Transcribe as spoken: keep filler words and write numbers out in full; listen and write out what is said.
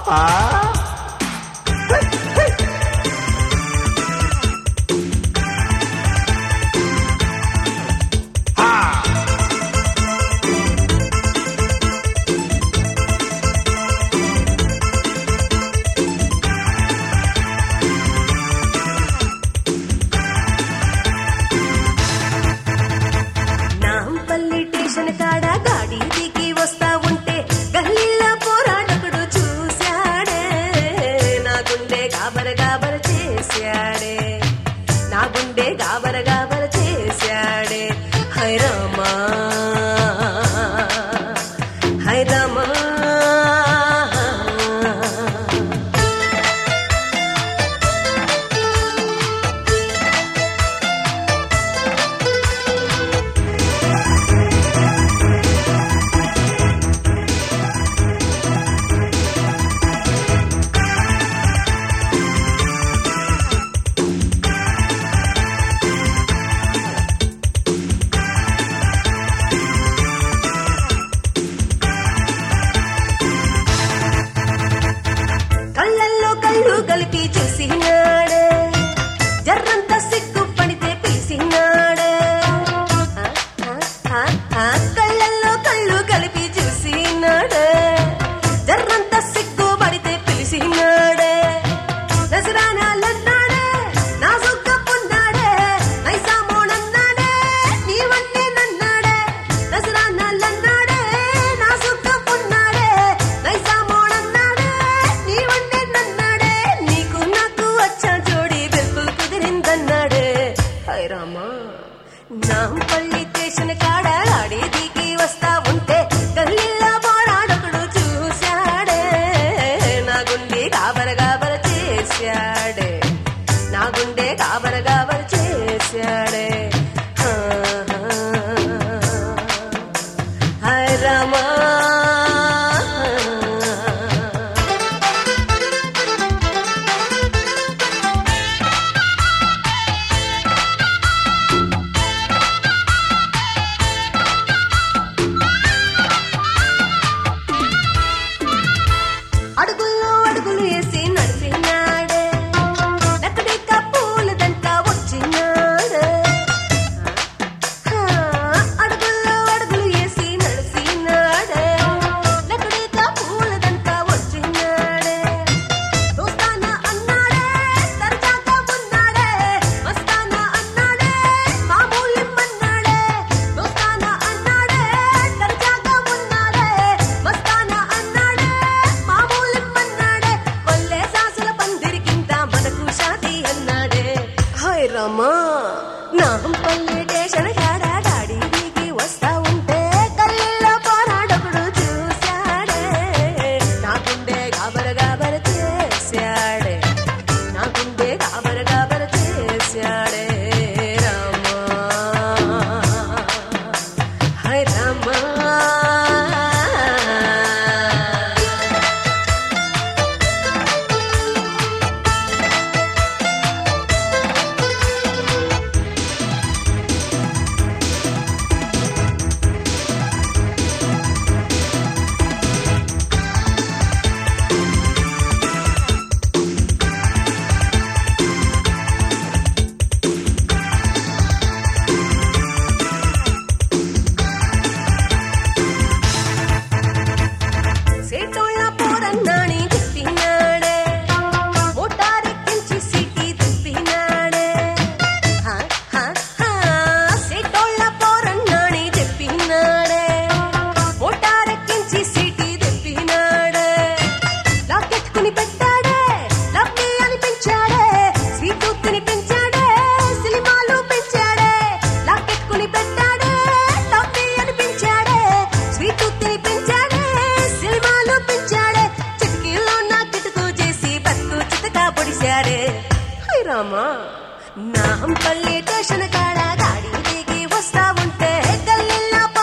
నా గుండె గాబర గాబర చేశాడే హై రామా హై రామా కలిపి చూసినాడే జర్రంత సిగ్గు పడితే పిలిసినాడే కళ్ళల్లో కళ్ళు కలిపి చూసినాడే జర్రంత సిగ్గు పడితే పిలిసినాడే నజరానాలన్నాడే నా సుగ్గ పొన్నాడే నైసామోనన్నాడే నీవన్నీ నన్నాడే నజరానాలన్నాడే నా సుగ్గ పొన్నాడే నైసామోనన్నాడే నీవన్నీ నన్నాడే నాంపల్లి స్టేషన్ కాడ ఆడి దిగి వస్తా ఉంటే గల్లీలో పోరాడొకడు చూశాడే నా గుండె గాబర గాబర చేశాడే నా గుండె గాబర గాబర చేశాడే హై రామా అడుగుల్లో అడుగులు వేసి నడిపినాడే నక్కడిక పూలదంతా వచ్చినాడే అడుగుల్లో అడుగులు వేసి నడిపినాడే నక్కడిక పూలదంతా వచ్చినాడే దోస్తానా అన్నాడే దర్జాగా ఉన్నాడే మస్తానా అన్నాడే మామూలిమ్మన్నాడే దోస్తానా అన్నాడే దర్జాగా ఉన్నాడే మస్తానా అన్నాడే రామా నాంపల్లి స్టేషన్ కాడ గాడి దిగి వస్తా ఉంటే కళ్ళల్లో పోరాడొకడు చూశాడే నా గుండె గాబర గాబర చేశాడే నా గుండె గాబర గాబర చేశాడే రామా హై రామా రామా నాంపల్లి స్టేషన్ కాడ గాడి దిగి వస్తా ఉంటే గల్లీలో